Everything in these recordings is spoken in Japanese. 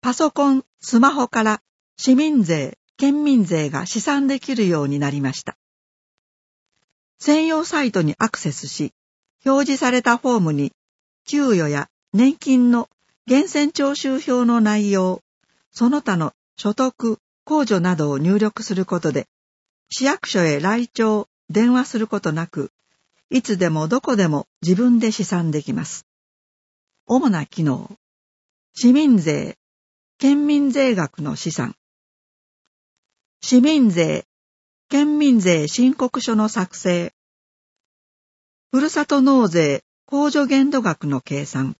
パソコン、スマホから市民税、県民税が試算できるようになりました。専用サイトにアクセスし、表示されたフォームに給与や年金の源泉徴収票の内容、その他の所得、控除などを入力することで、市役所へ来庁、電話することなく、いつでもどこでも自分で試算できます。主な機能、市民税、県民税額の試算、市民税、県民税申告書の作成、ふるさと納税控除限度額の計算、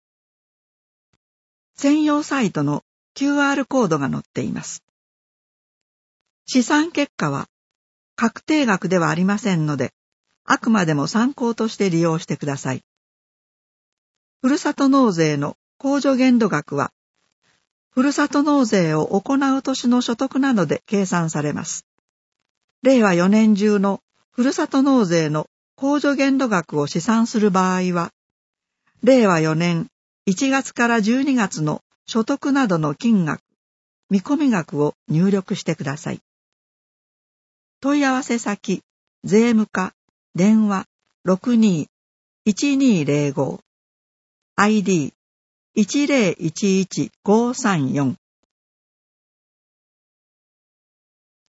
専用サイトの QR コードが載っています。試算結果は確定額ではありませんので、あくまでも参考として利用してください。ふるさと納税の控除限度額は、ふるさと納税を行う年の所得などで計算されます。令和4年中のふるさと納税の控除限度額を試算する場合は、令和4年1月から12月の所得などの金額、見込み額を入力してください。問い合わせ先、税務課、電話 62-1205 ID 1011534